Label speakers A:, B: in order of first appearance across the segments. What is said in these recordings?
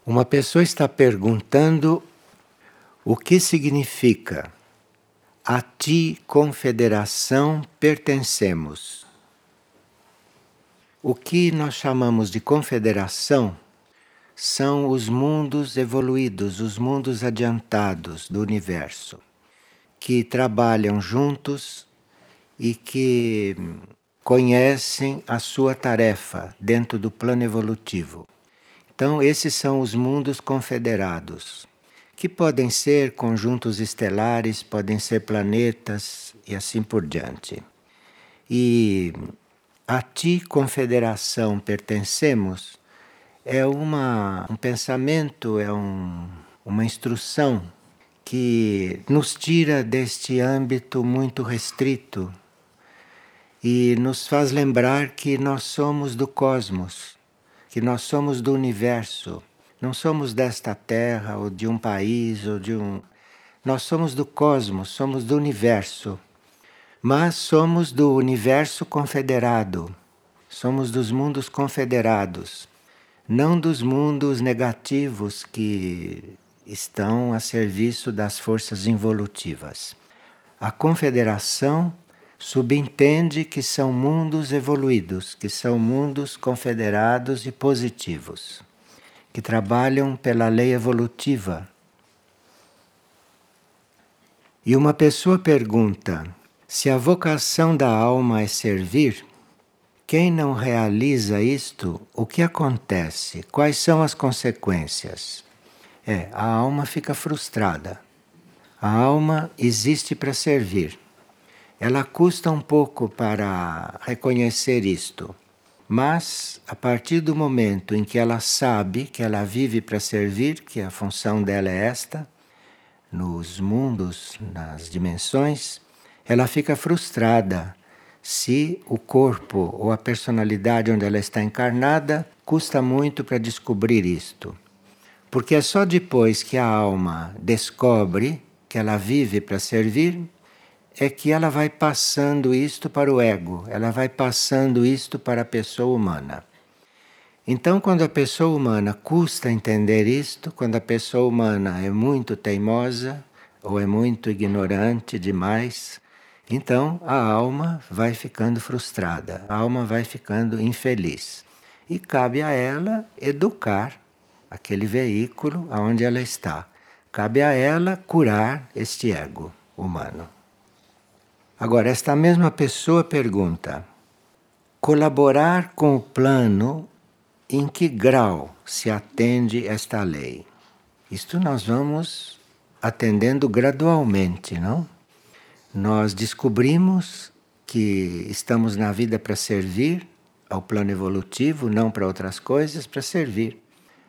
A: Uma pessoa está perguntando o que significa "a ti, confederação, pertencemos". O que nós chamamos de confederação são os mundos evoluídos, os mundos adiantados do universo, que trabalham juntos e que conhecem a sua tarefa dentro do plano evolutivo. Então, esses são os mundos confederados, que podem ser conjuntos estelares, podem ser planetas e assim por diante. E "a ti, confederação, pertencemos" é um pensamento, uma instrução que nos tira deste âmbito muito restrito e nos faz lembrar que nós somos do cosmos, que nós somos do universo. Não somos desta terra ou de um país ou de um... Nós somos do cosmos, somos do universo. Mas somos do universo confederado. Somos dos mundos confederados. Não dos mundos negativos que estão a serviço das forças involutivas. A confederação subentende que são mundos evoluídos, que são mundos confederados e positivos, que trabalham pela lei evolutiva. E uma pessoa pergunta: se a vocação da alma é servir, quem não realiza isto, o que acontece? Quais são as consequências? A alma fica frustrada. A alma existe para servir. Ela custa um pouco para reconhecer isto, mas a partir do momento em que ela sabe que ela vive para servir, que a função dela é esta, nos mundos, nas dimensões, ela fica frustrada se o corpo ou a personalidade onde ela está encarnada custa muito para descobrir isto. Porque é só depois que a alma descobre que ela vive para servir, é que ela vai passando isto para o ego, ela vai passando isto para a pessoa humana. Então, quando a pessoa humana custa entender isto, quando a pessoa humana é muito teimosa ou é muito ignorante demais, então a alma vai ficando frustrada, a alma vai ficando infeliz. E cabe a ela educar aquele veículo aonde ela está. Cabe a ela curar este ego humano. Agora, esta mesma pessoa pergunta: colaborar com o plano, em que grau se atende esta lei? Isto nós vamos atendendo gradualmente, não? Nós descobrimos que estamos na vida para servir ao plano evolutivo, não para outras coisas, para servir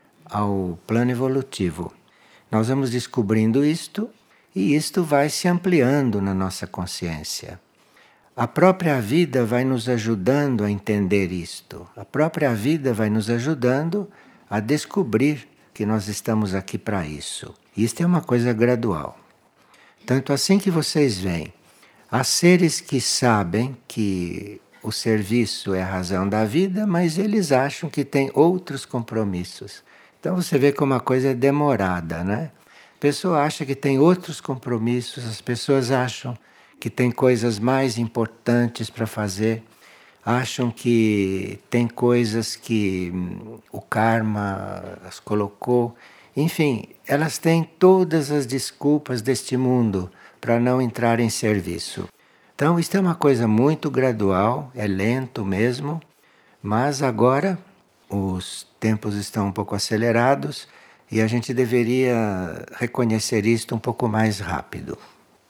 A: ao plano evolutivo. Nós vamos descobrindo isto e isto vai se ampliando na nossa consciência. A própria vida vai nos ajudando a entender isto. A própria vida vai nos ajudando a descobrir que nós estamos aqui para isso. Isto é uma coisa gradual. Tanto assim que vocês veem, há seres que sabem que o serviço é a razão da vida, mas eles acham que tem outros compromissos. Então você vê como a coisa é demorada, né? A pessoa acha que tem outros compromissos, as pessoas acham que tem coisas mais importantes para fazer, acham que tem coisas que o karma as colocou. Enfim, elas têm todas as desculpas deste mundo para não entrar em serviço. Então, isto é uma coisa muito gradual, é lento mesmo, mas agora os tempos estão um pouco acelerados e a gente deveria reconhecer isto um pouco mais rápido.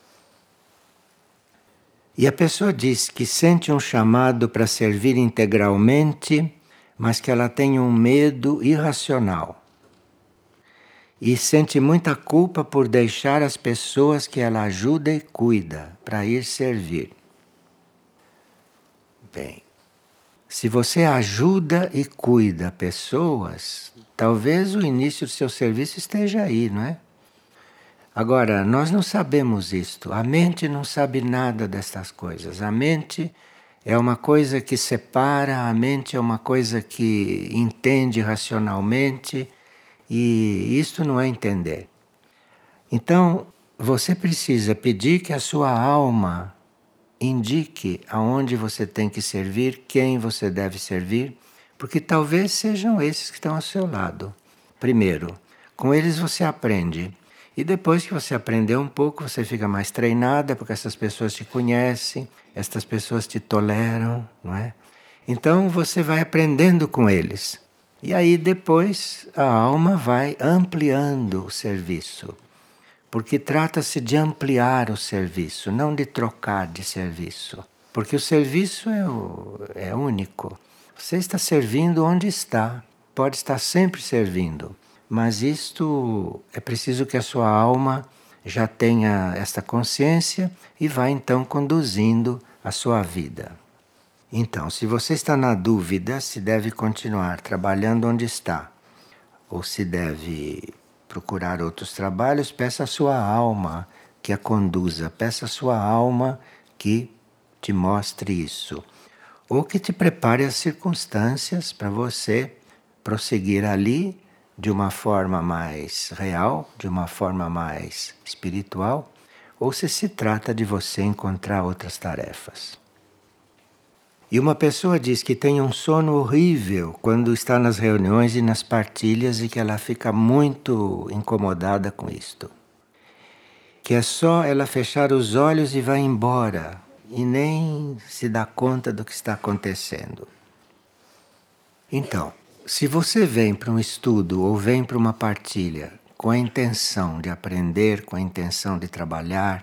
A: E a pessoa diz que sente um chamado para servir integralmente, mas que ela tem um medo irracional. E sente muita culpa por deixar as pessoas que ela ajuda e cuida para ir servir. Bem, se você ajuda e cuida pessoas, talvez o início do seu serviço esteja aí, não é? Agora, nós não sabemos isto. A mente não sabe nada destas coisas. A mente é uma coisa que separa, a mente é uma coisa que entende racionalmente E isto não é entender. Então, você precisa pedir que a sua alma indique aonde você tem que servir, quem você deve servir, porque talvez sejam esses que estão ao seu lado. Primeiro, com eles você aprende. E depois que você aprendeu um pouco, você fica mais treinada, porque essas pessoas te conhecem, estas pessoas te toleram, não é? Então você vai aprendendo com eles. E aí depois a alma vai ampliando o serviço. Porque trata-se de ampliar o serviço, não de trocar de serviço. Porque o serviço é único. Você está servindo onde está, pode estar sempre servindo. Mas isto é preciso que a sua alma já tenha esta consciência e vá então conduzindo a sua vida. Então, se você está na dúvida se deve continuar trabalhando onde está ou se deve procurar outros trabalhos, peça a sua alma que a conduza, peça a sua alma que te mostre isso. Ou que te prepare as circunstâncias para você prosseguir ali de uma forma mais real, de uma forma mais espiritual, ou se trata de você encontrar outras tarefas. E uma pessoa diz que tem um sono horrível quando está nas reuniões e nas partilhas e que ela fica muito incomodada com isto. Que é só ela fechar os olhos e vai embora e nem se dá conta do que está acontecendo. Então, se você vem para um estudo ou vem para uma partilha com a intenção de aprender, com a intenção de trabalhar,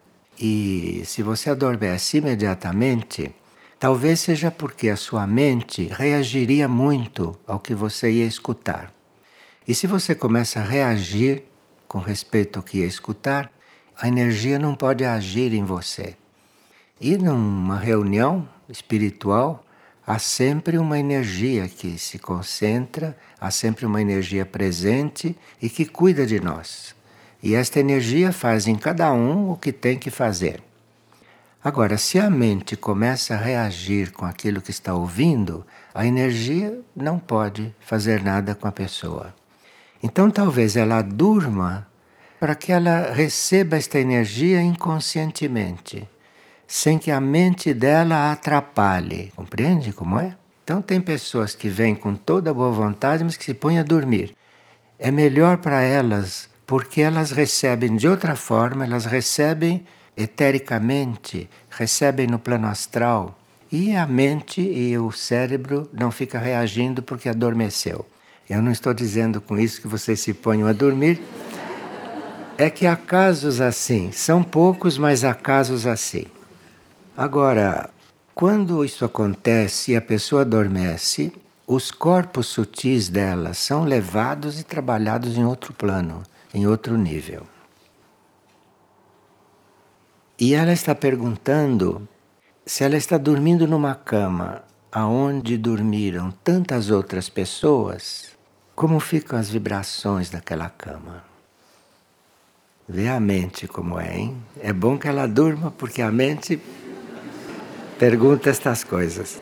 A: e se você adormece imediatamente, talvez seja porque a sua mente reagiria muito ao que você ia escutar. E se você começa a reagir com respeito ao que ia escutar, a energia não pode agir em você. E numa reunião espiritual, há sempre uma energia que se concentra, há sempre uma energia presente e que cuida de nós. E esta energia faz em cada um o que tem que fazer. Agora, se a mente começa a reagir com aquilo que está ouvindo, a energia não pode fazer nada com a pessoa. Então talvez ela durma para que ela receba esta energia inconscientemente, sem que a mente dela a atrapalhe. Compreende como é? Então tem pessoas que vêm com toda a boa vontade, mas que se põem a dormir. É melhor para elas, porque elas recebem de outra forma, elas recebem etericamente, recebem no plano astral, e a mente e o cérebro não ficam reagindo porque adormeceu. Eu não estou dizendo com isso que vocês se ponham a dormir. É que há casos assim, são poucos, mas há casos assim. Agora, quando isso acontece e a pessoa adormece, os corpos sutis dela são levados e trabalhados em outro plano, em outro nível. E ela está perguntando se ela está dormindo numa cama aonde dormiram tantas outras pessoas, como ficam as vibrações daquela cama. Vê a mente como é, hein? É bom que ela durma porque a mente pergunta estas coisas.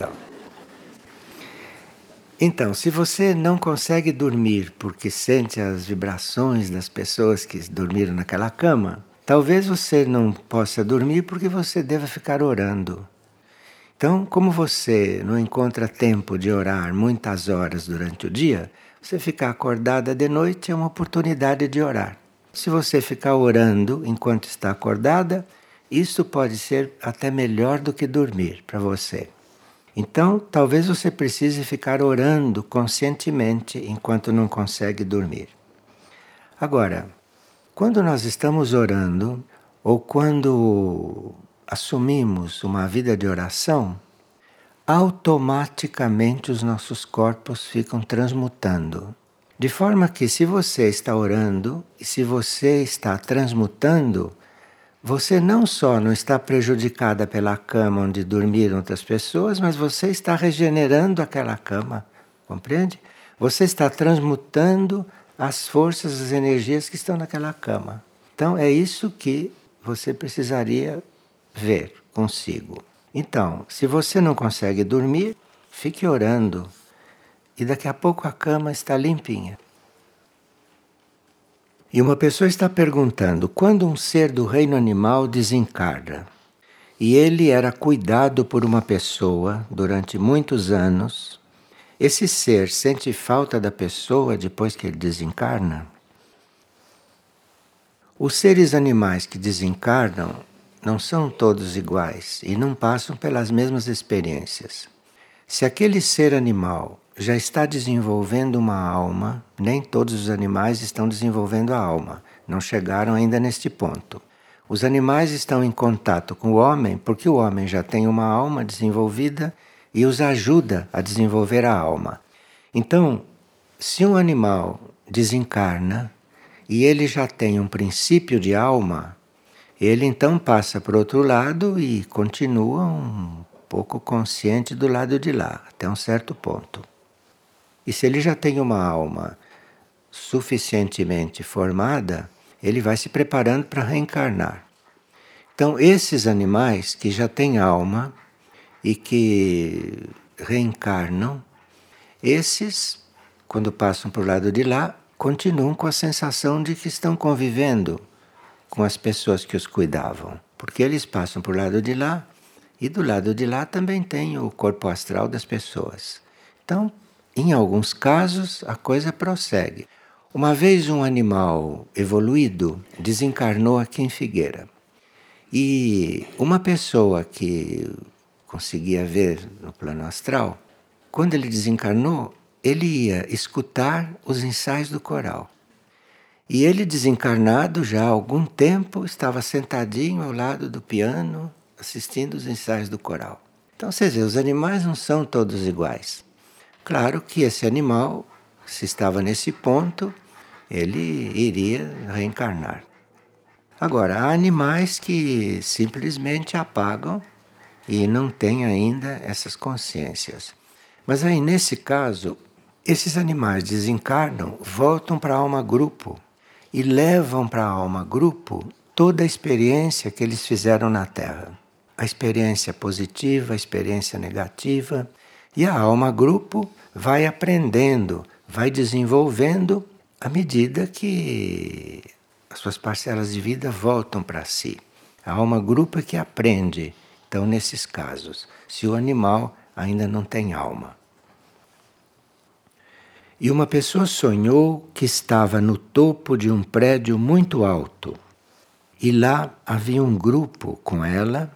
A: Então, se você não consegue dormir porque sente as vibrações das pessoas que dormiram naquela cama, talvez você não possa dormir porque você deva ficar orando. Então, como você não encontra tempo de orar muitas horas durante o dia, você ficar acordada de noite é uma oportunidade de orar. Se você ficar orando enquanto está acordada, isso pode ser até melhor do que dormir para você. Então, talvez você precise ficar orando conscientemente enquanto não consegue dormir. Agora, quando nós estamos orando, ou quando assumimos uma vida de oração, automaticamente os nossos corpos ficam transmutando. De forma que se você está orando e se você está transmutando, você não só não está prejudicada pela cama onde dormiram outras pessoas, mas você está regenerando aquela cama, compreende? Você está transmutando as forças, as energias que estão naquela cama. Então é isso que você precisaria ver consigo. Então, se você não consegue dormir, fique orando e daqui a pouco a cama está limpinha. E uma pessoa está perguntando quando um ser do reino animal desencarna e ele era cuidado por uma pessoa durante muitos anos, esse ser sente falta da pessoa depois que ele desencarna? Os seres animais que desencarnam não são todos iguais e não passam pelas mesmas experiências. Se aquele ser animal já está desenvolvendo uma alma, nem todos os animais estão desenvolvendo a alma, não chegaram ainda neste ponto. Os animais estão em contato com o homem porque o homem já tem uma alma desenvolvida e os ajuda a desenvolver a alma. Então, se um animal desencarna e ele já tem um princípio de alma, ele então passa para o outro lado e continua um pouco consciente do lado de lá, até um certo ponto. E se ele já tem uma alma suficientemente formada, ele vai se preparando para reencarnar. Então, esses animais que já têm alma e que reencarnam, esses, quando passam para o lado de lá, continuam com a sensação de que estão convivendo com as pessoas que os cuidavam. Porque eles passam para o lado de lá e do lado de lá também tem o corpo astral das pessoas. Então, em alguns casos, a coisa prossegue. Uma vez um animal evoluído desencarnou aqui em Figueira. E uma pessoa que conseguia ver no plano astral, quando ele desencarnou, ele ia escutar os ensaios do coral. E ele, desencarnado já há algum tempo, estava sentadinho ao lado do piano, assistindo os ensaios do coral. Então, vocês veem, os animais não são todos iguais. Claro que esse animal, se estava nesse ponto, ele iria reencarnar. Agora, há animais que simplesmente apagam e não têm ainda essas consciências. Mas aí, nesse caso, esses animais desencarnam, voltam para a alma grupo e levam para a alma grupo toda a experiência que eles fizeram na Terra. A experiência positiva, a experiência negativa. E a alma grupo vai aprendendo, vai desenvolvendo à medida que as suas parcelas de vida voltam para si. A alma grupo é que aprende. Então, nesses casos, se o animal ainda não tem alma. E uma pessoa sonhou que estava no topo de um prédio muito alto. E lá havia um grupo com ela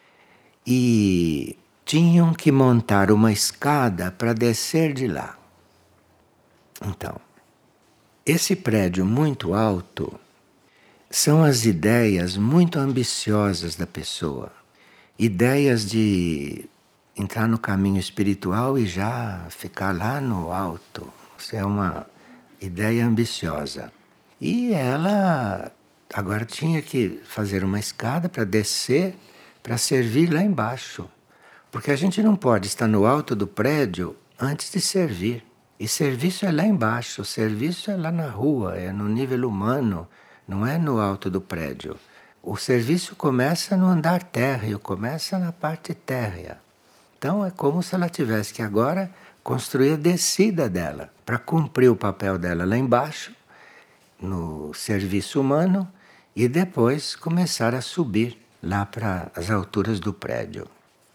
A: e tinham que montar uma escada para descer de lá. Então, esse prédio muito alto são as ideias muito ambiciosas da pessoa. Ideias de entrar no caminho espiritual e já ficar lá no alto. Isso é uma ideia ambiciosa. E ela agora tinha que fazer uma escada para descer, para servir lá embaixo. Porque a gente não pode estar no alto do prédio antes de servir. E serviço é lá embaixo, serviço é lá na rua, é no nível humano, não é no alto do prédio. O serviço começa no andar térreo, começa na parte térrea. Então é como se ela tivesse que agora construir a descida dela, para cumprir o papel dela lá embaixo, no serviço humano, e depois começar a subir lá para as alturas do prédio.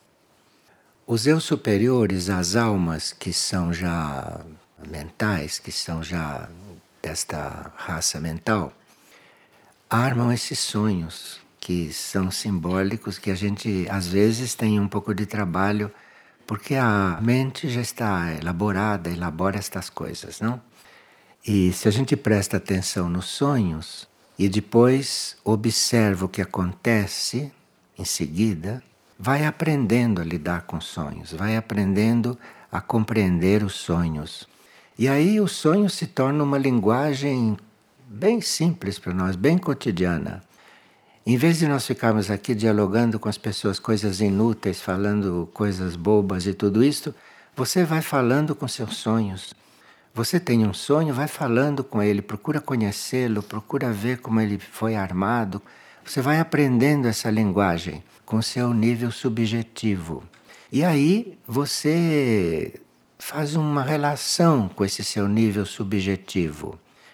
A: Os eu superiores, as almas que são já mentais, que são já desta raça mental, armam esses sonhos que são simbólicos, que a gente às vezes tem um pouco de trabalho, porque a mente já está elaborada, elabora estas coisas, não? E se a gente presta atenção nos sonhos e depois observa o que acontece em seguida, vai aprendendo a lidar com sonhos, vai aprendendo a compreender os sonhos. E aí o sonho se torna uma linguagem bem simples para nós, bem cotidiana. Em vez de nós ficarmos aqui dialogando com as pessoas coisas inúteis, falando coisas bobas e tudo isso, você vai falando com seus sonhos. Você tem um sonho, vai falando com ele, procura conhecê-lo, procura ver como ele foi armado. Você vai aprendendo essa linguagem com seu nível subjetivo. E aí você faz uma relação com esse seu nível subjetivo,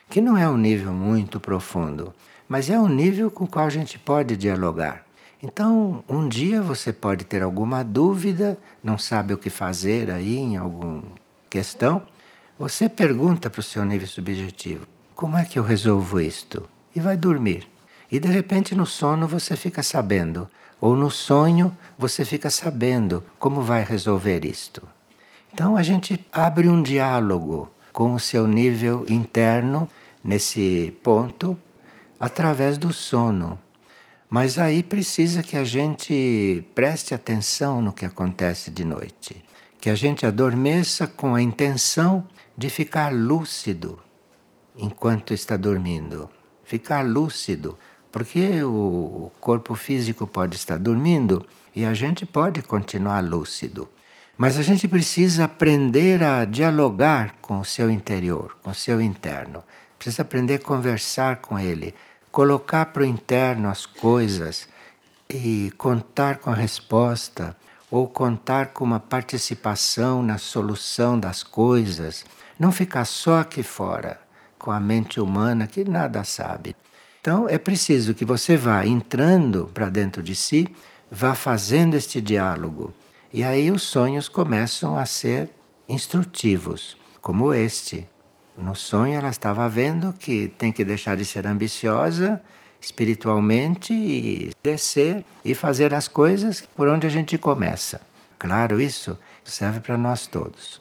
A: que não é um nível muito profundo, mas é um nível com o qual a gente pode dialogar. Então, um dia você pode ter alguma dúvida, não sabe o que fazer aí em alguma questão, você pergunta para o seu nível subjetivo: como é que eu resolvo isto? E vai dormir. E de repente no sono você fica sabendo, ou no sonho você fica sabendo como vai resolver isto. Então a gente abre um diálogo com o seu nível interno nesse ponto através do sono. Mas aí precisa que a gente preste atenção no que acontece de noite. Que a gente adormeça com a intenção de ficar lúcido enquanto está dormindo. Ficar lúcido, porque o corpo físico pode estar dormindo e a gente pode continuar lúcido. Mas a gente precisa aprender a dialogar com o seu interior, com o seu interno. Precisa aprender a conversar com ele, colocar para o interno as coisas e contar com a resposta ou contar com uma participação na solução das coisas. Não ficar só aqui fora, com a mente humana que nada sabe. Então é preciso que você vá entrando para dentro de si, vá fazendo este diálogo. E aí os sonhos começam a ser instrutivos, como este. No sonho ela estava vendo que tem que deixar de ser ambiciosa espiritualmente e descer e fazer as coisas por onde a gente começa. Claro, isso serve para nós todos.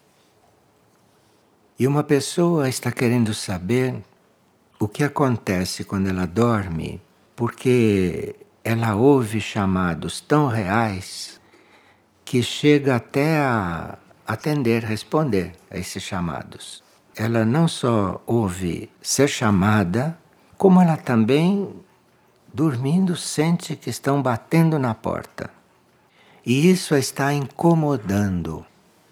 A: E uma pessoa está querendo saber o que acontece quando ela dorme, porque ela ouve chamados tão reais que chega até a atender, responder a esses chamados. Ela não só ouve ser chamada, como ela também, dormindo, sente que estão batendo na porta. E isso a está incomodando.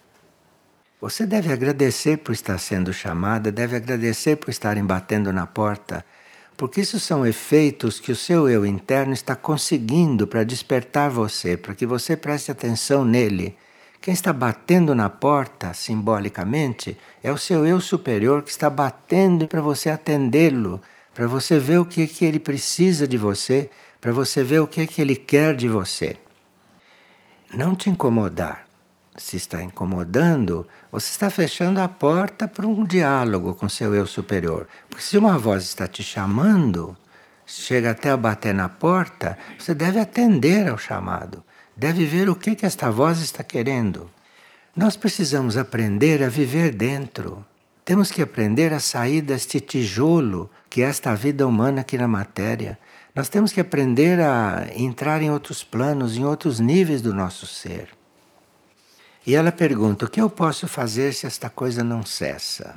A: Você deve agradecer por estar sendo chamada, deve agradecer por estarem batendo na porta, porque isso são efeitos que o seu eu interno está conseguindo para despertar você, para que você preste atenção nele. Quem está batendo na porta, simbolicamente, é o seu eu superior que está batendo para você atendê-lo, para você ver o que ele precisa de você, para você ver o que ele quer de você. Não te incomodar. Se está incomodando, você está fechando a porta para um diálogo com seu eu superior. Porque se uma voz está te chamando, chega até a bater na porta, você deve atender ao chamado. Deve ver o que esta voz está querendo. Nós precisamos aprender a viver dentro. Temos que aprender a sair deste tijolo que é esta vida humana aqui na matéria. Nós temos que aprender a entrar em outros planos, em outros níveis do nosso ser. E ela pergunta: o que eu posso fazer se esta coisa não cessa?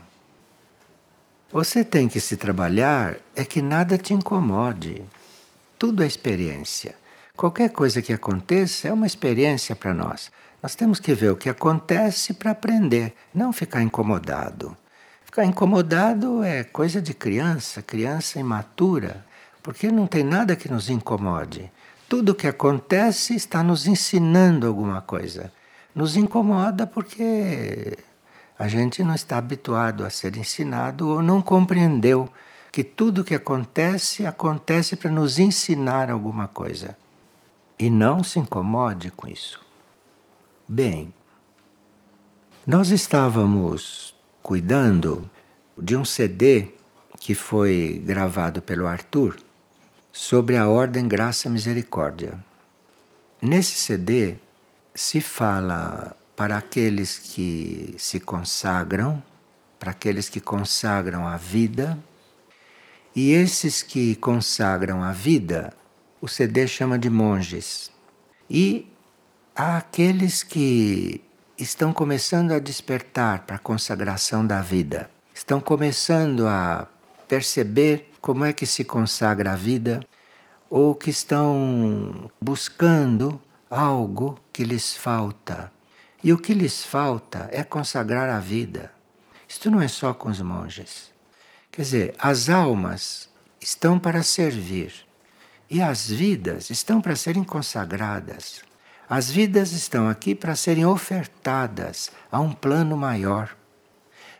A: Você tem que se trabalhar é que nada te incomode. Tudo é experiência. Qualquer coisa que aconteça é uma experiência para nós. Nós temos que ver o que acontece para aprender, não ficar incomodado. Ficar incomodado é coisa de criança, criança imatura, porque não tem nada que nos incomode. Tudo o que acontece está nos ensinando alguma coisa. Nos incomoda porque a gente não está habituado a ser ensinado ou não compreendeu que tudo que acontece, acontece para nos ensinar alguma coisa. E não se incomode com isso. Bem, nós estávamos cuidando de um CD que foi gravado pelo Arthur sobre a Ordem Graça e Misericórdia. Nesse CD se fala para aqueles que se consagram, para aqueles que consagram a vida, e esses que consagram a vida, o CD chama de monges. E há aqueles que estão começando a despertar para a consagração da vida, estão começando a perceber como é que se consagra a vida, ou que estão buscando algo que lhes falta. E o que lhes falta é consagrar a vida. Isto não é só com os monges. Quer dizer, as almas estão para servir e as vidas estão para serem consagradas. As vidas estão aqui para serem ofertadas a um plano maior.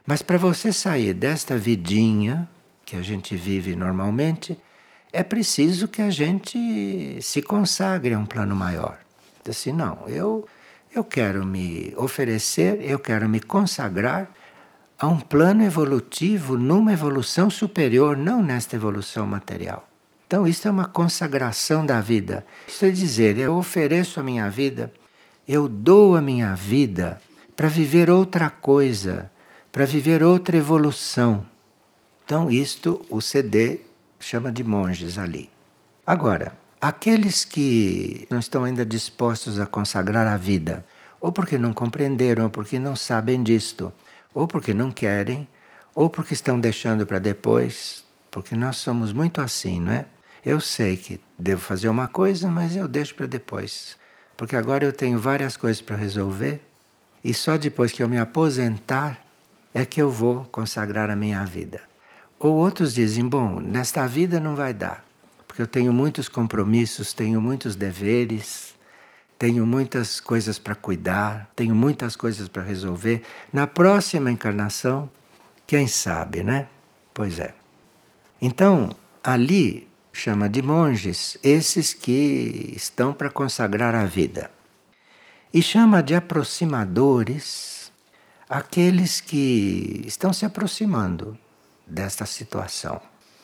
A: Mas para você sair desta vidinha que a gente vive normalmente, é preciso que a gente se consagre a um plano maior. Diz assim, não, eu quero me oferecer, eu quero me consagrar a um plano evolutivo, numa evolução superior, não nesta evolução material. Então, isso é uma consagração da vida. Isso é dizer, eu ofereço a minha vida, eu dou a minha vida para viver outra coisa, para viver outra evolução. Então, isto o CD chama de monges ali. Agora, aqueles que não estão ainda dispostos a consagrar a vida, ou porque não compreenderam, ou porque não sabem disto, ou porque não querem, ou porque estão deixando para depois, porque nós somos muito assim, não é? Eu sei que devo fazer uma coisa, mas eu deixo para depois, porque agora eu tenho várias coisas para resolver, e só depois que eu me aposentar é que eu vou consagrar a minha vida. Ou outros dizem, bom, nesta vida não vai dar, porque eu tenho muitos compromissos, tenho muitos deveres, tenho muitas coisas para cuidar, tenho muitas coisas para resolver. Na próxima encarnação, quem sabe, né? Pois é. Então, ali chama de monges esses que estão para consagrar a vida. E chama de aproximadores aqueles que estão se aproximando desta situação.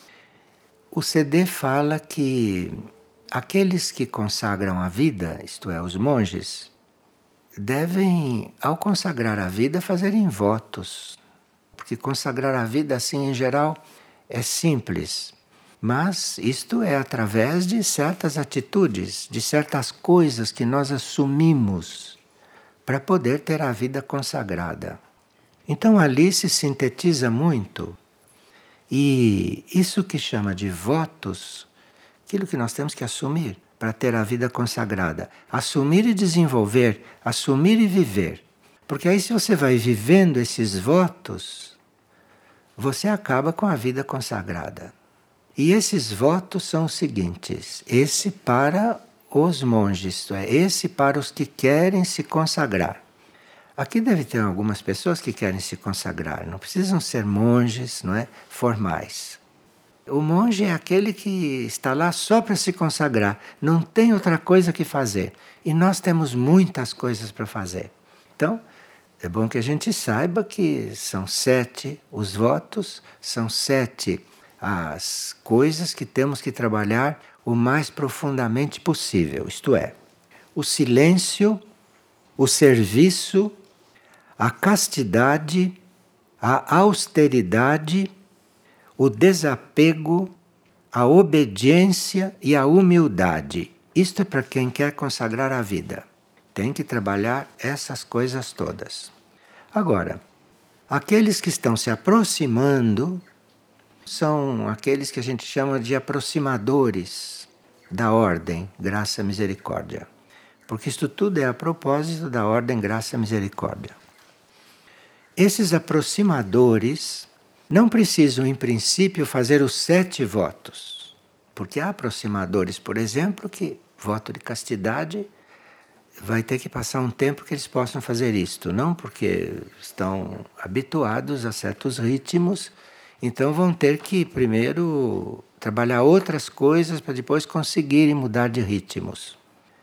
A: O CD fala que aqueles que consagram a vida, isto é, os monges, devem, ao consagrar a vida, fazerem votos. Porque consagrar a vida, assim, em geral, é simples. Mas isto é através de certas atitudes, de certas coisas que nós assumimos para poder ter a vida consagrada. Então ali se sintetiza muito. E isso que chama de votos, aquilo que nós temos que assumir para ter a vida consagrada. Assumir e desenvolver, assumir e viver. Porque aí, se você vai vivendo esses votos, você acaba com a vida consagrada. E esses votos são os seguintes: esse para os monges, isto é, esse para os que querem se consagrar. Aqui deve ter algumas pessoas que querem se consagrar, não precisam ser monges, não é, formais. O monge é aquele que está lá só para se consagrar, não tem outra coisa que fazer. E nós temos muitas coisas para fazer. Então, é bom que a gente saiba que são 7 os votos, são 7 as coisas que temos que trabalhar o mais profundamente possível. Isto é, o silêncio, o serviço, a castidade, a austeridade, o desapego, a obediência e a humildade. Isto é para quem quer consagrar a vida. Tem que trabalhar essas coisas todas. Agora, aqueles que estão se aproximando são aqueles que a gente chama de aproximadores da ordem Graça e Misericórdia. Porque isto tudo é a propósito da ordem Graça e Misericórdia. Esses aproximadores não precisam, em princípio, fazer os 7 votos. Porque há aproximadores, por exemplo, que voto de castidade vai ter que passar um tempo que eles possam fazer isto. Não porque estão habituados a certos ritmos, então vão ter que primeiro trabalhar outras coisas para depois conseguirem mudar de ritmos.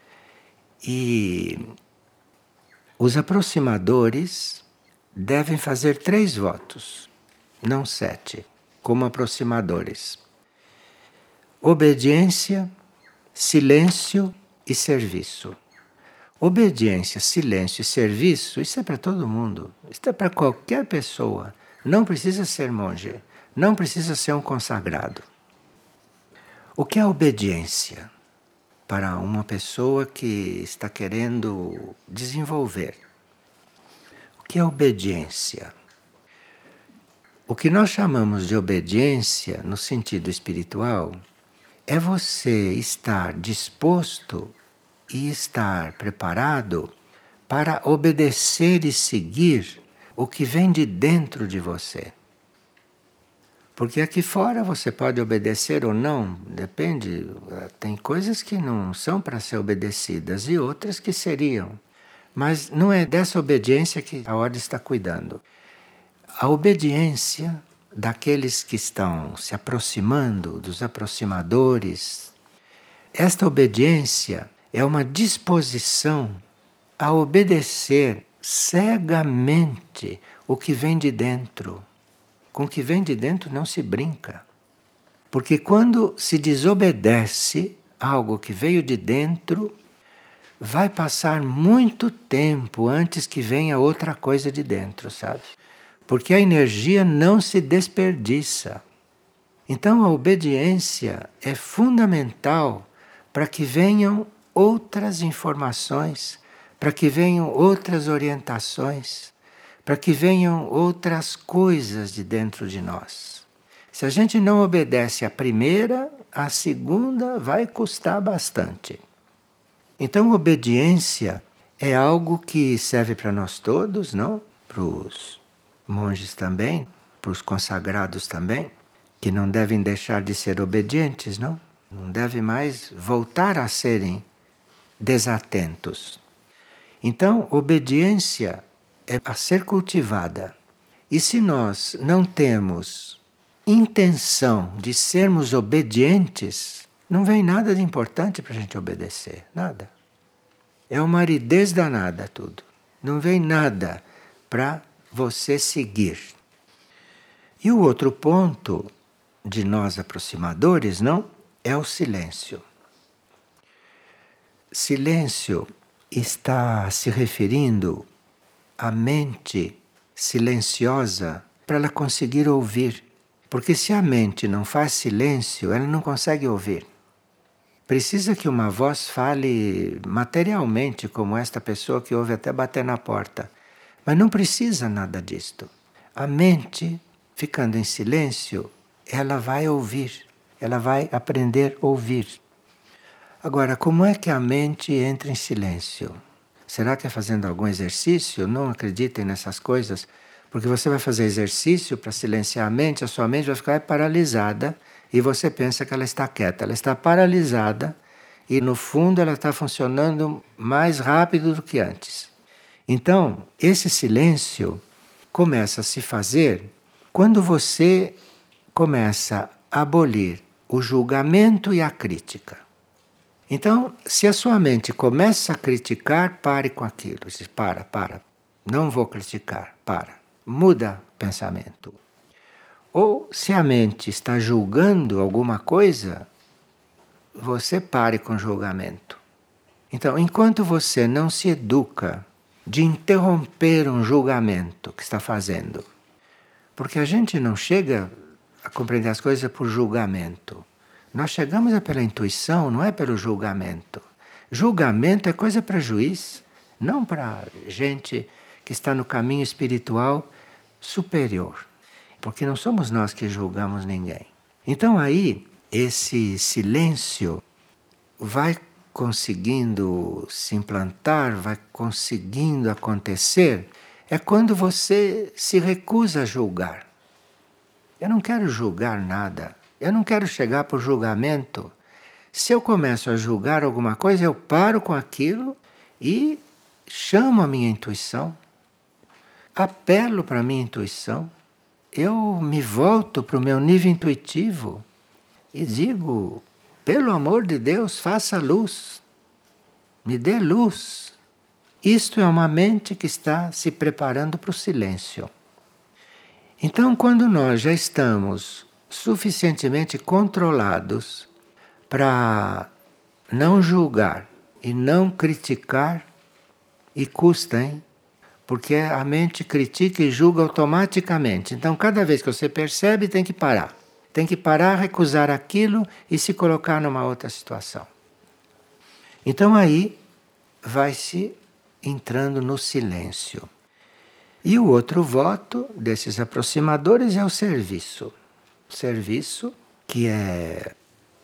A: E os aproximadores devem fazer 3 votos, não 7, como aproximadores: obediência, silêncio e serviço. Obediência, silêncio e serviço, isso é para todo mundo, isso é para qualquer pessoa. Não precisa ser monge, não precisa ser um consagrado. O que é obediência para uma pessoa que está querendo desenvolver? O que é obediência? O que nós chamamos de obediência, no sentido espiritual, é você estar disposto e estar preparado para obedecer e seguir o que vem de dentro de você. Porque aqui fora você pode obedecer ou não, depende. Tem coisas que não são para ser obedecidas e outras que seriam. Mas não é dessa obediência que a ordem está cuidando. a obediência daqueles que estão se aproximando, dos aproximadores, esta obediência é uma disposição a obedecer cegamente o que vem de dentro. Com o que vem de dentro não se brinca. Porque quando se desobedece algo que veio de dentro, vai passar muito tempo antes que venha outra coisa de dentro, sabe? Porque a energia não se desperdiça. Então a obediência é fundamental para que venham outras informações, para que venham outras orientações, para que venham outras coisas de dentro de nós. Se a gente não obedece à primeira, a segunda vai custar bastante. Então, obediência é algo que serve para nós todos, não? Para os monges também, para os consagrados também, que não devem deixar de ser obedientes, não? Não devem mais voltar a serem desatentos. Então, obediência é a ser cultivada. E se nós não temos intenção de sermos obedientes, não vem nada de importante para a gente obedecer, nada. É uma aridez danada tudo. Não vem nada para você seguir. E o outro ponto de nós aproximadores, não? É o silêncio. Silêncio está se referindo à mente silenciosa para ela conseguir ouvir. Porque se a mente não faz silêncio, ela não consegue ouvir. Precisa que uma voz fale materialmente, como esta pessoa que ouve até bater na porta. Mas não precisa nada disto. A mente, ficando em silêncio, ela vai ouvir. Ela vai aprender a ouvir. Agora, como é que a mente entra em silêncio? Será que é fazendo algum exercício? Não acreditem nessas coisas. Porque você vai fazer exercício para silenciar a sua mente vai ficar paralisada e você pensa que ela está quieta. Ela está paralisada e, no fundo, ela está funcionando mais rápido do que antes. Então, esse silêncio começa a se fazer quando você começa a abolir o julgamento e a crítica. Então, se a sua mente começa a criticar, pare com aquilo. Diz, para. Não vou criticar, para. Muda o pensamento. Ou se a mente está julgando alguma coisa, você pare com o julgamento. Então, enquanto você não se educa de interromper um julgamento que está fazendo, porque a gente não chega a compreender as coisas por julgamento. Nós chegamos pela intuição, não é pelo julgamento. Julgamento é coisa para juiz, não para gente que está no caminho espiritual superior. Porque não somos nós que julgamos ninguém. Então aí, esse silêncio vai conseguindo se implantar, vai conseguindo acontecer, é quando você se recusa a julgar. Eu não quero julgar nada. Eu não quero chegar para o julgamento. Se eu começo a julgar alguma coisa, eu paro com aquilo e chamo a minha intuição. Apelo para a minha intuição. Eu me volto para o meu nível intuitivo e digo, pelo amor de Deus, faça luz. Me dê luz. Isto é uma mente que está se preparando para o silêncio. Então, quando nós já estamos suficientemente controlados para não julgar e não criticar, e custa, hein? Porque a mente critica e julga automaticamente. Então, cada vez que você percebe, tem que parar. Tem que parar, recusar aquilo e se colocar numa outra situação. Então, aí vai-se entrando no silêncio. E o outro voto desses aproximadores é o serviço. Serviço que é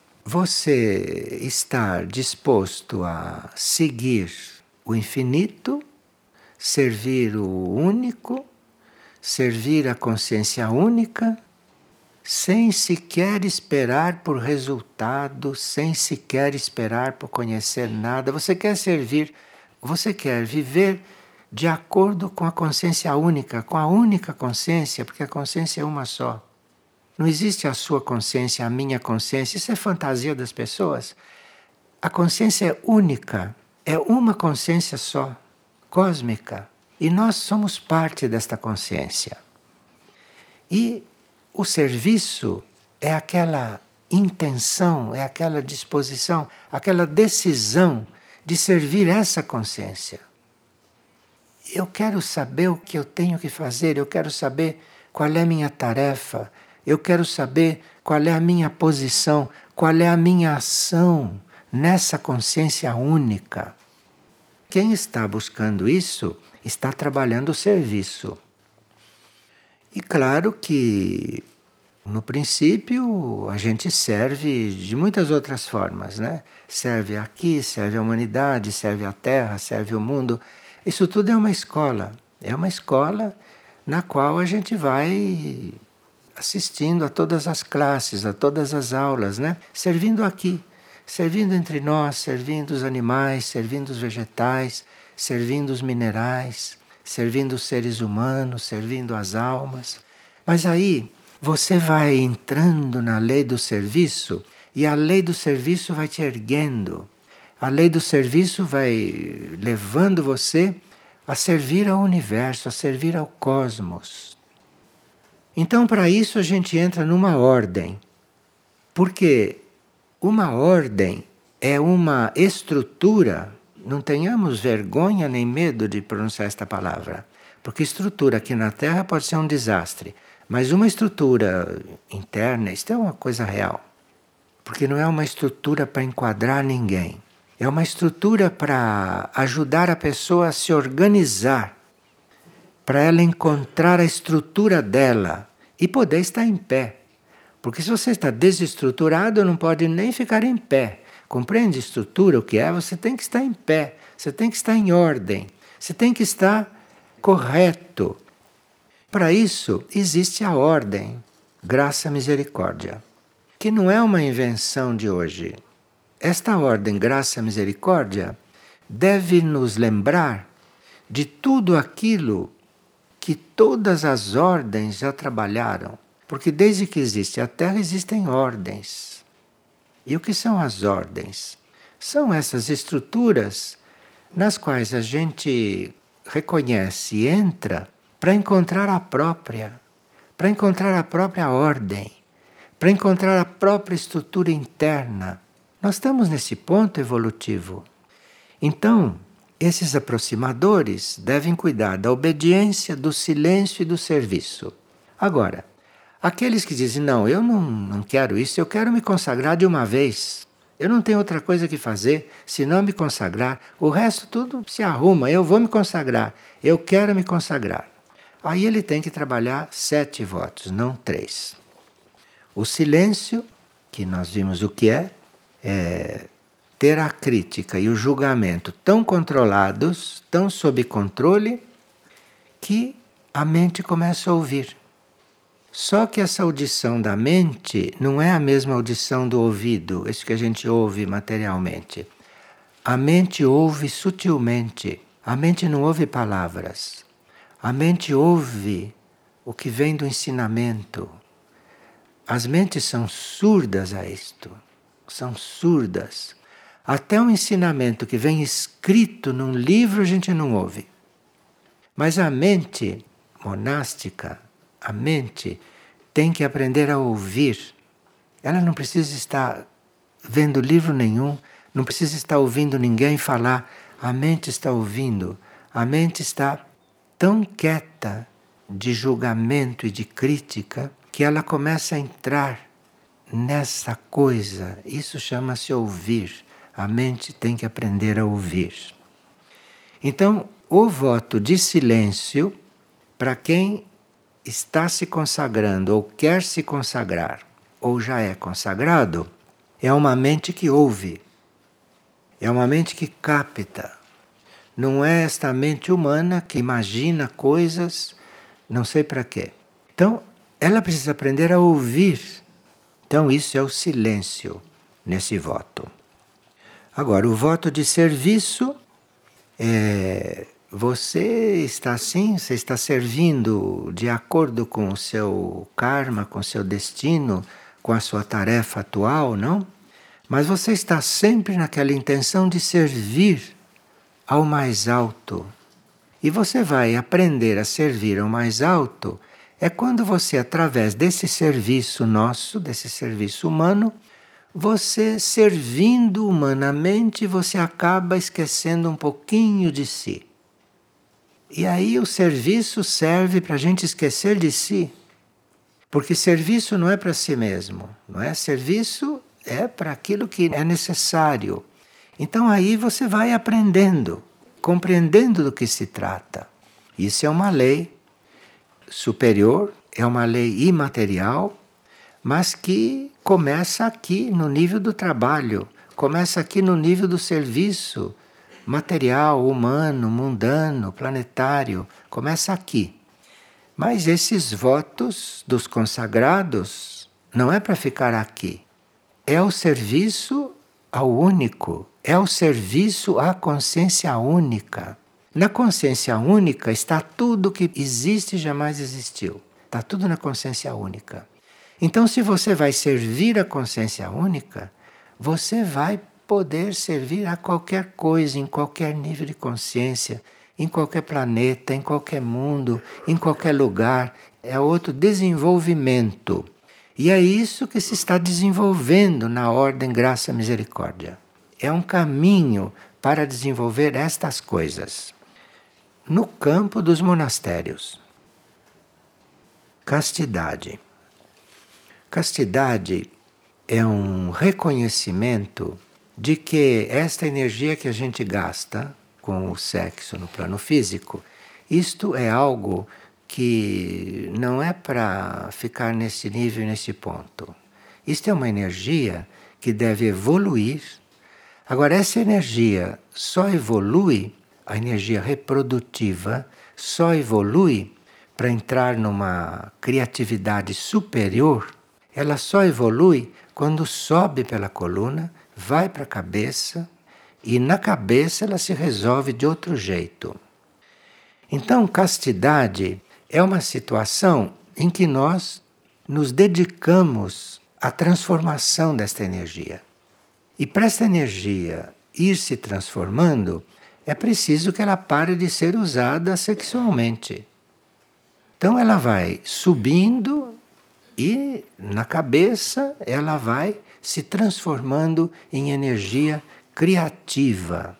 A: você estar disposto a seguir o infinito, servir o único, servir a consciência única, sem sequer esperar por resultado, sem sequer esperar por conhecer nada. Você quer servir, você quer viver de acordo com a consciência única, com a única consciência, porque a consciência é uma só. Não existe a sua consciência, a minha consciência, isso é fantasia das pessoas. A consciência é única, é uma consciência só, cósmica. E nós somos parte desta consciência. E o serviço é aquela intenção, é aquela disposição, aquela decisão de servir essa consciência. Eu quero saber o que eu tenho que fazer, eu quero saber qual é a minha tarefa, eu quero saber qual é a minha posição, qual é a minha ação nessa consciência única. Quem está buscando isso está trabalhando o serviço. E claro que, no princípio, a gente serve de muitas outras formas, né? Serve aqui, serve a humanidade, serve a Terra, serve o mundo. Isso tudo é uma escola. É uma escola na qual a gente vai assistindo a todas as classes, a todas as aulas, né? Servindo aqui, servindo entre nós, servindo os animais, servindo os vegetais, servindo os minerais, servindo os seres humanos, servindo as almas. Mas aí você vai entrando na lei do serviço e a lei do serviço vai te erguendo. A lei do serviço vai levando você a servir ao universo, a servir ao cosmos. Então, para isso, a gente entra numa ordem. Porque uma ordem é uma estrutura, não tenhamos vergonha nem medo de pronunciar esta palavra, porque estrutura aqui na Terra pode ser um desastre, mas uma estrutura interna, isto é uma coisa real. Porque não é uma estrutura para enquadrar ninguém. É uma estrutura para ajudar a pessoa a se organizar, para ela encontrar a estrutura dela e poder estar em pé. Porque se você está desestruturado, não pode nem ficar em pé. Compreende estrutura, o que é? Você tem que estar em pé, você tem que estar em ordem, você tem que estar correto. Para isso, existe a ordem, graça, misericórdia, que não é uma invenção de hoje. Esta ordem, graça, misericórdia, deve nos lembrar de tudo aquilo que todas as ordens já trabalharam. Porque desde que existe a Terra, existem ordens. E o que são as ordens? São essas estruturas nas quais a gente reconhece e entra para encontrar a própria ordem, para encontrar a própria estrutura interna. Nós estamos nesse ponto evolutivo. Então, esses aproximadores devem cuidar da obediência, do silêncio e do serviço. Agora, aqueles que dizem, não, eu não quero isso, eu quero me consagrar de uma vez. Eu não tenho outra coisa que fazer senão me consagrar. O resto tudo se arruma, eu vou me consagrar, eu quero me consagrar. Aí ele tem que trabalhar 7 votos, não 3. O silêncio, que nós vimos o que é ter a crítica e o julgamento tão controlados, tão sob controle, que a mente começa a ouvir. Só que essa audição da mente não é a mesma audição do ouvido, isso que a gente ouve materialmente. A mente ouve sutilmente, a mente não ouve palavras. A mente ouve o que vem do ensinamento. As mentes são surdas a isto. São surdas. Até um ensinamento que vem escrito num livro a gente não ouve. Mas a mente monástica, a mente tem que aprender a ouvir. Ela não precisa estar vendo livro nenhum, não precisa estar ouvindo ninguém falar. A mente está ouvindo. A mente está tão quieta de julgamento e de crítica que ela começa a entrar nessa coisa. Isso chama-se ouvir. A mente tem que aprender a ouvir. Então, o voto de silêncio, para quem está se consagrando ou quer se consagrar, ou já é consagrado, é uma mente que ouve. É uma mente que capta. Não é esta mente humana que imagina coisas, não sei para quê. Então, ela precisa aprender a ouvir. Então, isso é o silêncio nesse voto. Agora, o voto de serviço você está assim, você está servindo de acordo com o seu karma, com o seu destino, com a sua tarefa atual, não? Mas você está sempre naquela intenção de servir ao mais alto. E você vai aprender a servir ao mais alto é quando você, através desse serviço nosso, desse serviço humano, você servindo humanamente, você acaba esquecendo um pouquinho de si. E aí o serviço serve para a gente esquecer de si. Porque serviço não é para si mesmo, não é? Serviço é para aquilo que é necessário. Então aí você vai aprendendo, compreendendo do que se trata. Isso é uma lei superior, é uma lei imaterial, mas que começa aqui no nível do trabalho, começa aqui no nível do serviço material, humano, mundano, planetário, começa aqui. Mas esses votos dos consagrados não é para ficar aqui. É o serviço ao único, é o serviço à consciência única. Na consciência única está tudo que existe e jamais existiu. Está tudo na consciência única. Então, se você vai servir a consciência única, você vai poder servir a qualquer coisa, em qualquer nível de consciência, em qualquer planeta, em qualquer mundo, em qualquer lugar. É outro desenvolvimento. E é isso que se está desenvolvendo na Ordem Graça e Misericórdia. É um caminho para desenvolver estas coisas. No campo dos monastérios. Castidade. Castidade é um reconhecimento de que esta energia que a gente gasta com o sexo no plano físico, isto é algo que não é para ficar nesse nível, nesse ponto. Isto é uma energia que deve evoluir. Agora, essa energia só evolui, a energia reprodutiva, só evolui para entrar numa criatividade superior. Ela só evolui quando sobe pela coluna, vai para a cabeça, e na cabeça ela se resolve de outro jeito. Então, castidade é uma situação em que nós nos dedicamos à transformação desta energia. E para esta energia ir se transformando, é preciso que ela pare de ser usada sexualmente. Então ela vai subindo e na cabeça ela vai se transformando em energia criativa.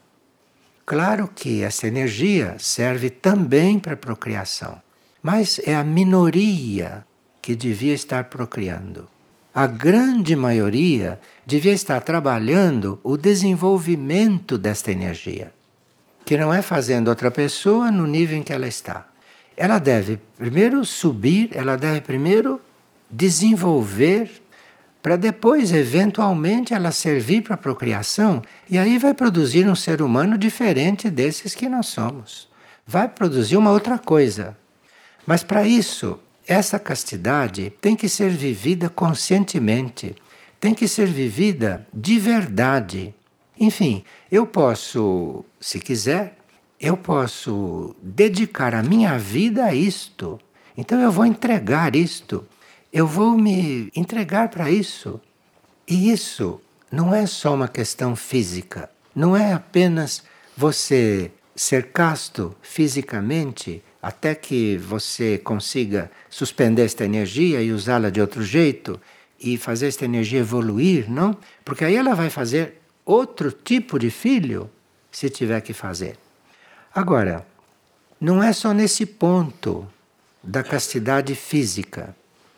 A: Claro que essa energia serve também para a procriação, mas é a minoria que devia estar procriando. A grande maioria devia estar trabalhando o desenvolvimento desta energia, que não é fazendo outra pessoa no nível em que ela está. Ela deve primeiro subir, ela deve primeiro desenvolver, para depois, eventualmente, ela servir para a procriação, e aí vai produzir um ser humano diferente desses que nós somos. Vai produzir uma outra coisa. Mas para isso, essa castidade tem que ser vivida conscientemente, tem que ser vivida de verdade. Enfim, eu posso, se quiser, eu posso dedicar a minha vida a isto. Então eu vou entregar isto. Eu vou me entregar para isso. E isso não é só uma questão física. Não é apenas você ser casto fisicamente até que você consiga suspender esta energia e usá-la de outro jeito e fazer esta energia evoluir, não? Porque aí ela vai fazer outro tipo de filho, se tiver que fazer. Agora, não é só nesse ponto da castidade física.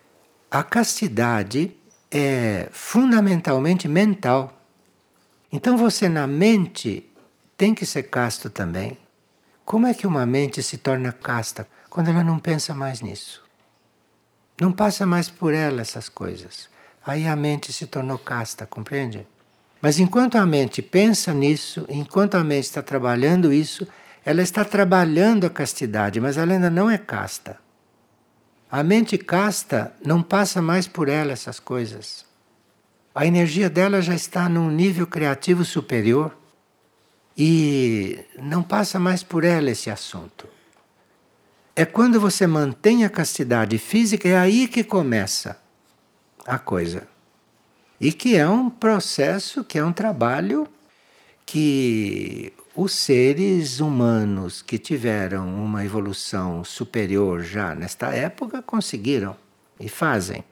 A: A castidade é fundamentalmente mental. Então você na mente tem que ser casto também. Como é que uma mente se torna casta? Quando ela não pensa mais nisso. Não passa mais por ela essas coisas. Aí a mente se tornou casta, compreende? Mas enquanto a mente pensa nisso, enquanto a mente está trabalhando isso, ela está trabalhando a castidade, mas ela ainda não é casta. A mente casta não passa mais por ela essas coisas. A energia dela já está num nível criativo superior. e não passa mais por ela esse assunto. É quando você mantém a castidade física, é aí que começa a coisa. E que é um processo, que é um trabalho que os seres humanos que tiveram uma evolução superior já nesta época conseguiram e fazem.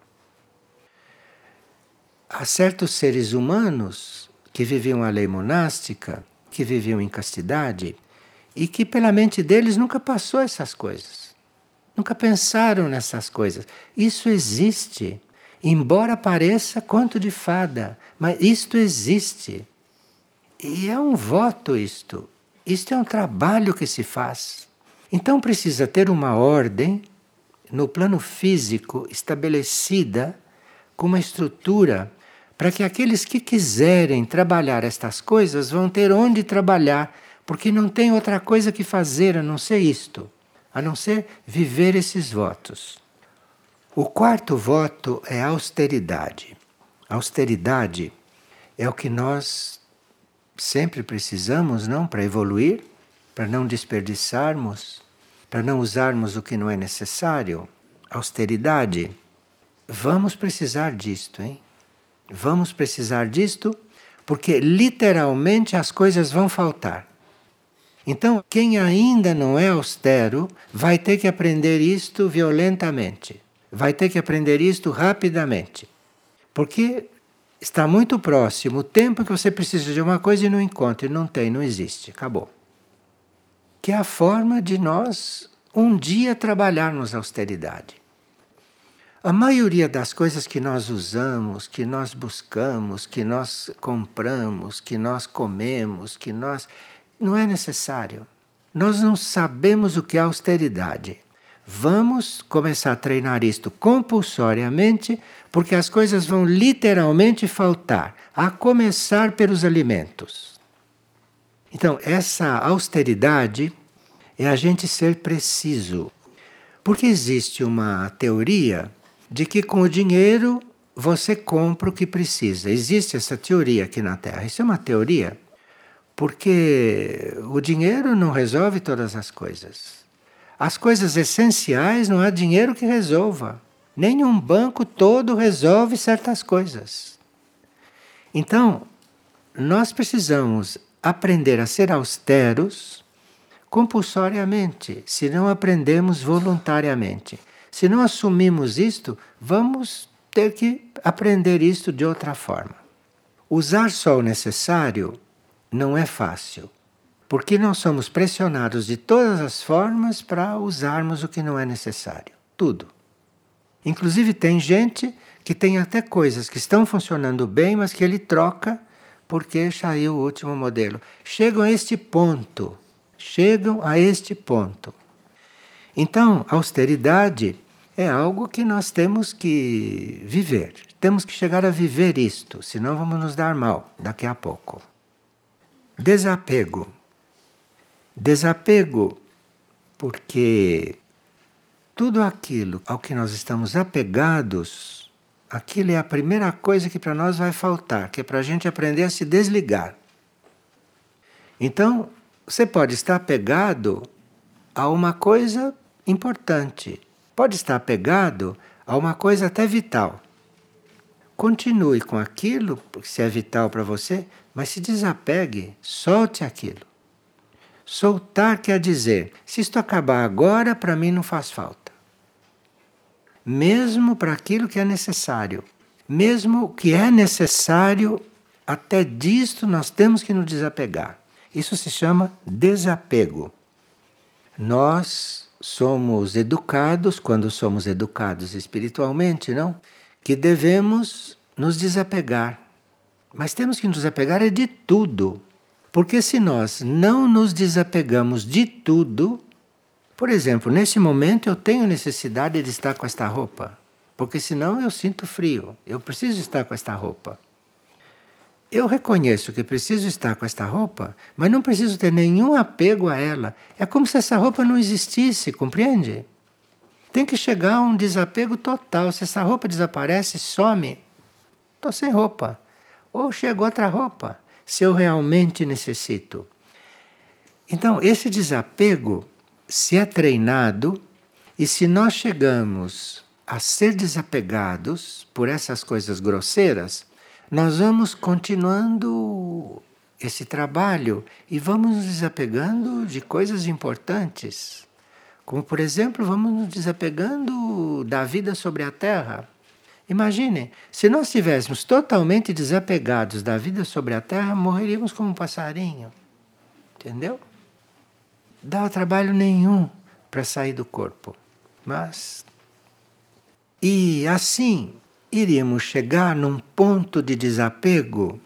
A: Há certos seres humanos que viviam a lei monástica, que viviam em castidade, e que pela mente deles nunca passou essas coisas. Nunca pensaram nessas coisas. Isso existe. Embora pareça conto de fada, mas isto existe. E é um voto isto. Isto é um trabalho que se faz. Então precisa ter uma ordem no plano físico estabelecida, com uma estrutura, para que aqueles que quiserem trabalhar estas coisas vão ter onde trabalhar, porque não tem outra coisa que fazer a não ser isto, a não ser viver esses votos. O quarto voto é a austeridade. A austeridade é o que nós sempre precisamos, não, para evoluir, para não desperdiçarmos, para não usarmos o que não é necessário. Austeridade. Vamos precisar disto, hein? Vamos precisar disto, porque literalmente as coisas vão faltar. Então, quem ainda não é austero vai ter que aprender isto violentamente. Vai ter que aprender isto rapidamente. Porque está muito próximo o tempo que você precisa de uma coisa e não encontra, e não tem, não existe, acabou. Que é a forma de nós um dia trabalharmos a austeridade. A maioria das coisas que nós usamos, que nós buscamos, que nós compramos, que nós comemos, que nós... não é necessário. Nós não sabemos o que é austeridade. Vamos começar a treinar isto compulsoriamente, porque as coisas vão literalmente faltar, a começar pelos alimentos. Então, essa austeridade é a gente ser preciso. Porque existe uma teoria de que com o dinheiro você compra o que precisa. Existe essa teoria aqui na Terra. Isso é uma teoria, porque o dinheiro não resolve todas as coisas. As coisas essenciais não há dinheiro que resolva. Nenhum banco todo resolve certas coisas. Então, nós precisamos aprender a ser austeros compulsoriamente, se não aprendemos voluntariamente. Se não assumimos isto, vamos ter que aprender isto de outra forma. Usar só o necessário não é fácil, porque nós somos pressionados de todas as formas para usarmos o que não é necessário. Tudo. Inclusive tem gente que tem até coisas que estão funcionando bem, mas que ele troca porque saiu o último modelo. Chegam a este ponto. Então, a austeridade é algo que nós temos que viver. Temos que chegar a viver isto, senão vamos nos dar mal daqui a pouco. Desapego. Desapego porque tudo aquilo ao que nós estamos apegados, aquilo é a primeira coisa que para nós vai faltar, que é para a gente aprender a se desligar. Então, você pode estar apegado a uma coisa importante. Pode estar apegado a uma coisa até vital. Continue com aquilo, porque se é vital para você, mas se desapegue, solte aquilo. Soltar quer dizer, se isto acabar agora, para mim não faz falta. Mesmo para aquilo que é necessário. Mesmo o que é necessário, até disto nós temos que nos desapegar. Isso se chama desapego. Nós somos educados, quando somos educados espiritualmente, não? Que devemos nos desapegar. Mas temos que nos desapegar é de tudo. Porque se nós não nos desapegamos de tudo, por exemplo, nesse momento eu tenho necessidade de estar com esta roupa, porque senão eu sinto frio, eu preciso estar com esta roupa. Eu reconheço que preciso estar com esta roupa, mas não preciso ter nenhum apego a ela. É como se essa roupa não existisse, compreende? Tem que chegar a um desapego total. Se essa roupa desaparece, some. Estou sem roupa. Ou chega outra roupa, se eu realmente necessito. Então, esse desapego, se é treinado, e se nós chegamos a ser desapegados por essas coisas grosseiras, nós vamos continuando esse trabalho e vamos nos desapegando de coisas importantes. Como, por exemplo, vamos nos desapegando da vida sobre a Terra. Imaginem, se nós estivéssemos totalmente desapegados da vida sobre a Terra, morreríamos como um passarinho. Entendeu? Dá trabalho nenhum para sair do corpo. Mas. E assim, iríamos chegar num ponto de desapego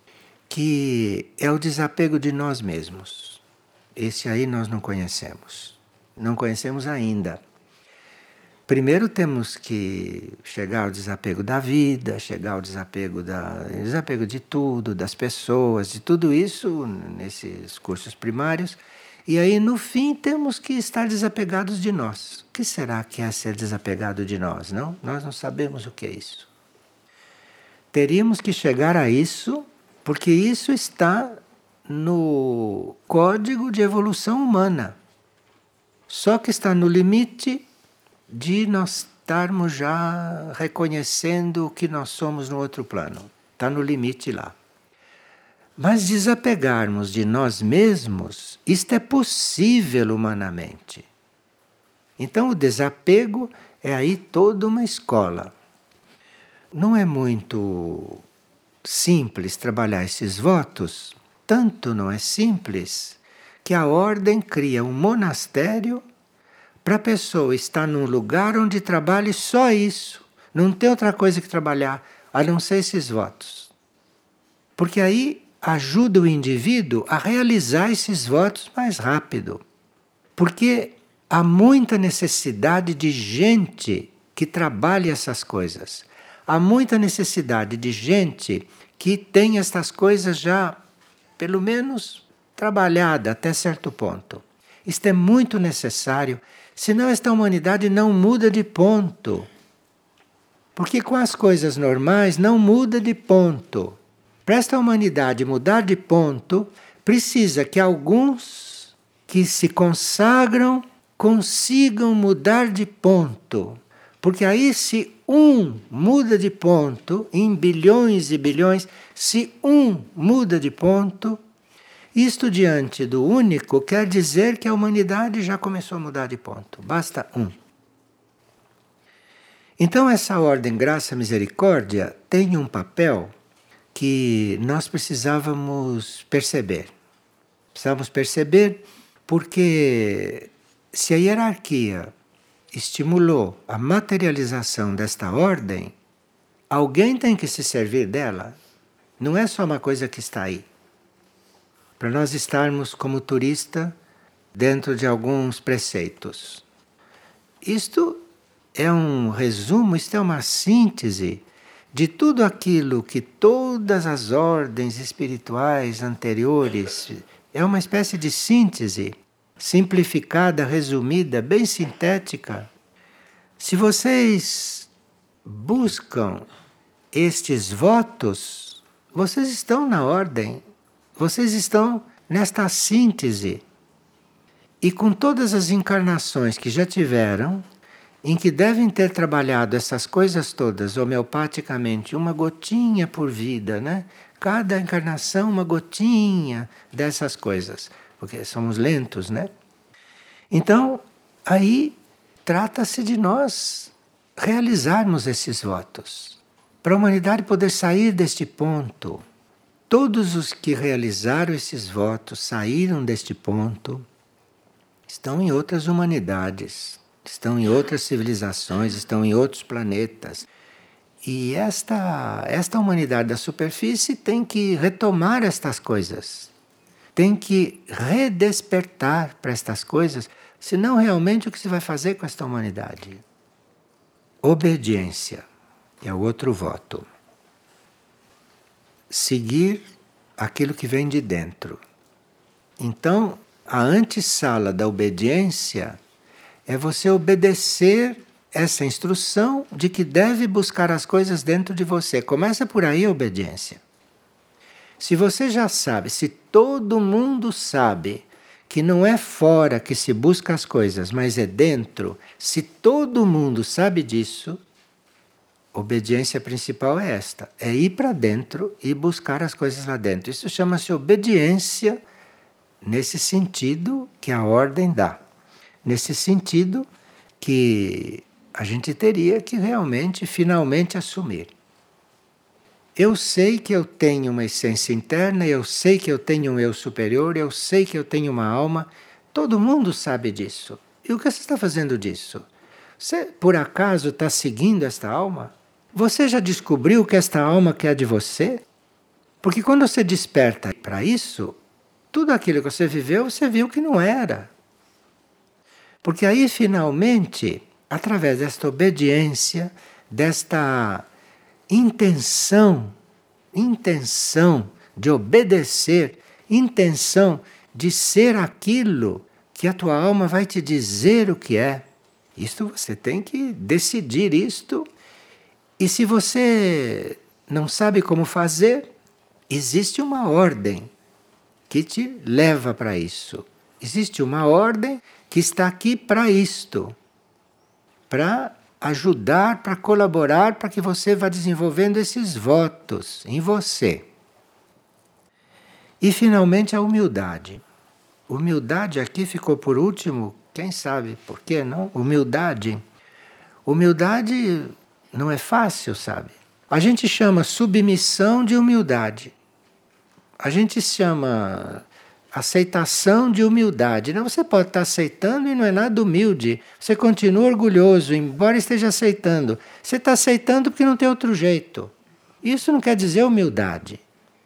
A: que é o desapego de nós mesmos. Esse aí nós não conhecemos. Não conhecemos ainda. Primeiro temos que chegar ao desapego da vida, chegar ao desapego de tudo, das pessoas, de tudo isso nesses cursos primários. E aí no fim temos que estar desapegados de nós. O que será que é ser desapegado de nós, não? Nós não sabemos o que é isso. Teríamos que chegar a isso, porque isso está no código de evolução humana. Só que está no limite de nós estarmos já reconhecendo o que nós somos no outro plano. Está no limite lá. Mas desapegarmos de nós mesmos, isto é possível humanamente. Então o desapego é aí toda uma escola. Não é muito simples trabalhar esses votos, tanto não é simples que a ordem cria um monastério para a pessoa estar num lugar onde trabalhe só isso. Não tem outra coisa que trabalhar, a não ser esses votos. Porque aí ajuda o indivíduo a realizar esses votos mais rápido. Porque há muita necessidade de gente que trabalhe essas coisas. Há muita necessidade de gente que tem estas coisas já, pelo menos, trabalhada até certo ponto. Isto é muito necessário. Senão esta humanidade não muda de ponto. Porque com as coisas normais não muda de ponto. Para esta humanidade mudar de ponto, precisa que alguns que se consagram consigam mudar de ponto. Porque aí se um muda de ponto, em bilhões e bilhões, se um muda de ponto, isto diante do único quer dizer que a humanidade já começou a mudar de ponto. Basta um. Então essa ordem graça misericórdia tem um papel que nós precisávamos perceber. Precisávamos perceber porque se a hierarquia estimulou a materialização desta ordem, alguém tem que se servir dela. Não é só uma coisa que está aí. Para nós estarmos como turista dentro de alguns preceitos. Isto é um resumo, isto é uma síntese de tudo aquilo que todas as ordens espirituais anteriores, é uma espécie de síntese, simplificada, resumida, bem sintética. Se vocês buscam estes votos, vocês estão na ordem. Vocês estão nesta síntese. E com todas as encarnações que já tiveram, em que devem ter trabalhado essas coisas todas homeopaticamente, uma gotinha por vida, né? Cada encarnação uma gotinha dessas coisas, porque somos lentos, né? Então, aí trata-se de nós realizarmos esses votos, para a humanidade poder sair deste ponto. Todos os que realizaram esses votos, saíram deste ponto, estão em outras humanidades, estão em outras civilizações, estão em outros planetas. E esta humanidade da superfície tem que retomar estas coisas, tem que redespertar para estas coisas, senão realmente o que se vai fazer com esta humanidade? Obediência é o outro voto. Seguir aquilo que vem de dentro. Então, a antessala da obediência é você obedecer essa instrução de que deve buscar as coisas dentro de você. Começa por aí a obediência. Se você já sabe, se todo mundo sabe que não é fora que se busca as coisas, mas é dentro, se todo mundo sabe disso, a obediência principal é esta: é ir para dentro e buscar as coisas lá dentro. Isso chama-se obediência nesse sentido que a ordem dá. Nesse sentido que a gente teria que realmente, finalmente assumir. Eu sei que eu tenho uma essência interna, eu sei que eu tenho um eu superior, eu sei que eu tenho uma alma. Todo mundo sabe disso. E o que você está fazendo disso? Você, por acaso, está seguindo esta alma? Você já descobriu que esta alma quer de você? Porque quando você desperta para isso, tudo aquilo que você viveu, você viu que não era. Porque aí, finalmente, através desta obediência, desta intenção de obedecer, intenção de ser aquilo que a tua alma vai te dizer o que é. Isto você tem que decidir isto. E se você não sabe como fazer, existe uma ordem que te leva para isso. Existe uma ordem que está aqui para isto, para ajudar, para colaborar, para que você vá desenvolvendo esses votos em você. E finalmente a humildade. Humildade aqui ficou por último, quem sabe por que não? Humildade. Humildade não é fácil, sabe? A gente chama submissão de humildade. A gente chama aceitação de humildade. Não, você pode estar aceitando e não é nada humilde. Você continua orgulhoso, embora esteja aceitando. Você está aceitando porque não tem outro jeito. Isso não quer dizer humildade.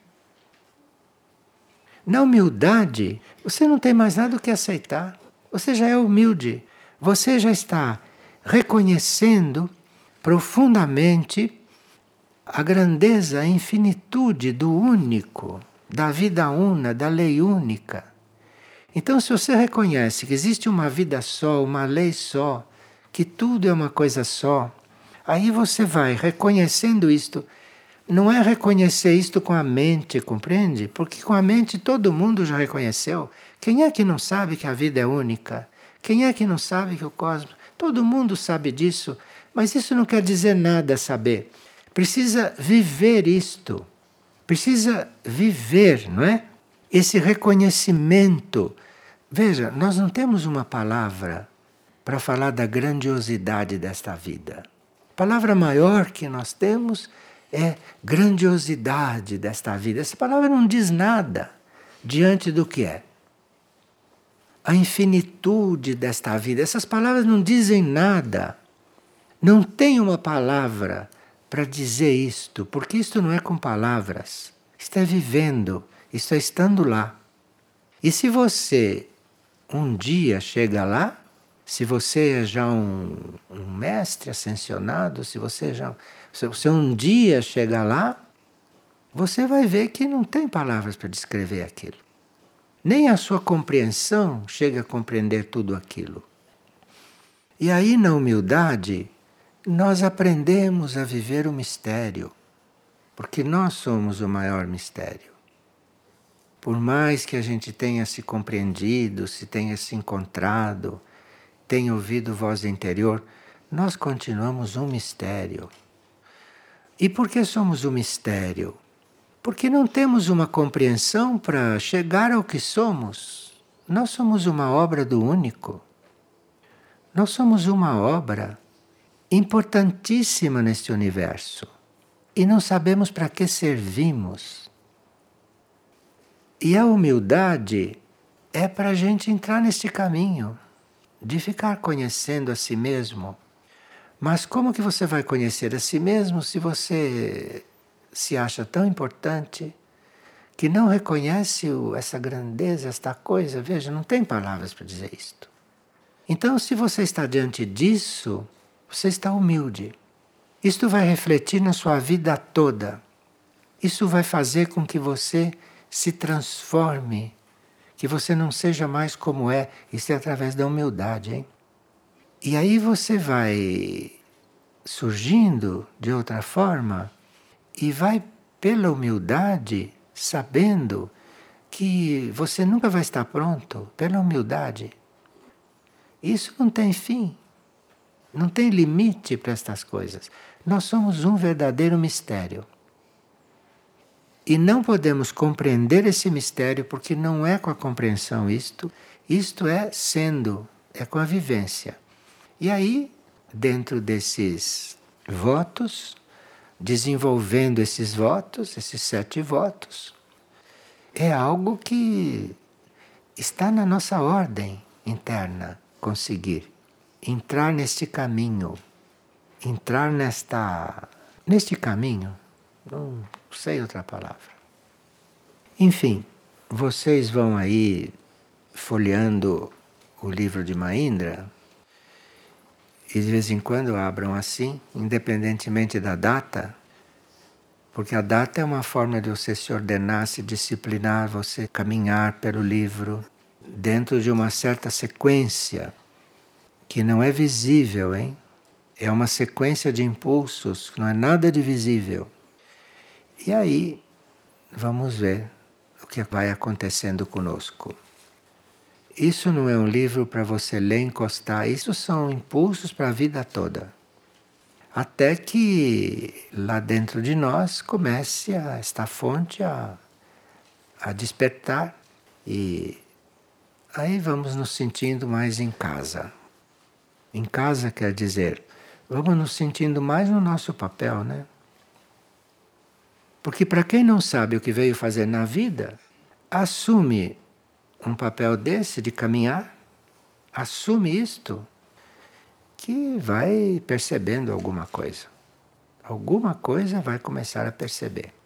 A: Na humildade, você não tem mais nada o que aceitar. Você já é humilde. Você já está reconhecendo profundamente a grandeza, a infinitude do único, da vida una, da lei única. Então, se você reconhece que existe uma vida só, uma lei só, que tudo é uma coisa só, aí você vai reconhecendo isto. Não é reconhecer isto com a mente, compreende? Porque com a mente todo mundo já reconheceu. Quem é que não sabe que a vida é única? Quem é que não sabe que o cosmos... Todo mundo sabe disso, mas isso não quer dizer nada saber. Precisa viver isto. Precisa viver, não é? Esse reconhecimento. Veja, nós não temos uma palavra para falar da grandiosidade desta vida. A palavra maior que nós temos é grandiosidade desta vida. Essa palavra não diz nada diante do que é. A infinitude desta vida. Essas palavras não dizem nada. Não tem uma palavra para dizer isto, porque isto não é com palavras. Isto é vivendo, isto é estando lá. E se você um dia chega lá, se você é já um mestre ascensionado, se você um dia chega lá, você vai ver que não tem palavras para descrever aquilo. Nem a sua compreensão chega a compreender tudo aquilo. E aí, na humildade, nós aprendemos a viver o mistério, porque nós somos o maior mistério. Por mais que a gente tenha se compreendido, se tenha se encontrado, tenha ouvido voz interior, nós continuamos um mistério. E por que somos um mistério? Porque não temos uma compreensão para chegar ao que somos. Nós somos uma obra do único. Nós somos uma obra importantíssima neste universo. E não sabemos para que servimos. E a humildade é para a gente entrar neste caminho de ficar conhecendo a si mesmo. Mas como que você vai conhecer a si mesmo se você se acha tão importante que não reconhece essa grandeza, esta coisa? Veja, não tem palavras para dizer isto. Então, se você está diante disso, você está humilde. Isto vai refletir na sua vida toda. Isso vai fazer com que você se transforme, que você não seja mais como é. Isso é através da humildade, hein? E aí você vai surgindo de outra forma e vai, pela humildade, sabendo que você nunca vai estar pronto pela humildade. Isso não tem fim, não tem limite para estas coisas. Nós somos um verdadeiro mistério. E não podemos compreender esse mistério porque não é com a compreensão isto é sendo, é com a vivência. E aí, dentro desses votos, desenvolvendo esses votos, esses 7 votos, é algo que está na nossa ordem interna conseguir entrar neste caminho, entrar neste caminho, não sei outra palavra. Enfim, vocês vão aí folheando o livro de Mahindra e de vez em quando abram assim, independentemente da data, porque a data é uma forma de você se ordenar, se disciplinar, você caminhar pelo livro dentro de uma certa sequência que não é visível, hein? É uma sequência de impulsos, não é nada de visível. E aí, vamos ver o que vai acontecendo conosco. Isso não é um livro para você ler e encostar, isso são impulsos para a vida toda. Até que lá dentro de nós comece esta fonte a despertar e aí vamos nos sentindo mais em casa. Em casa quer dizer, vamos nos sentindo mais no nosso papel, né? Porque para quem não sabe o que veio fazer na vida, assume um papel desse de caminhar, assume isto, que vai percebendo alguma coisa. Alguma coisa vai começar a perceber.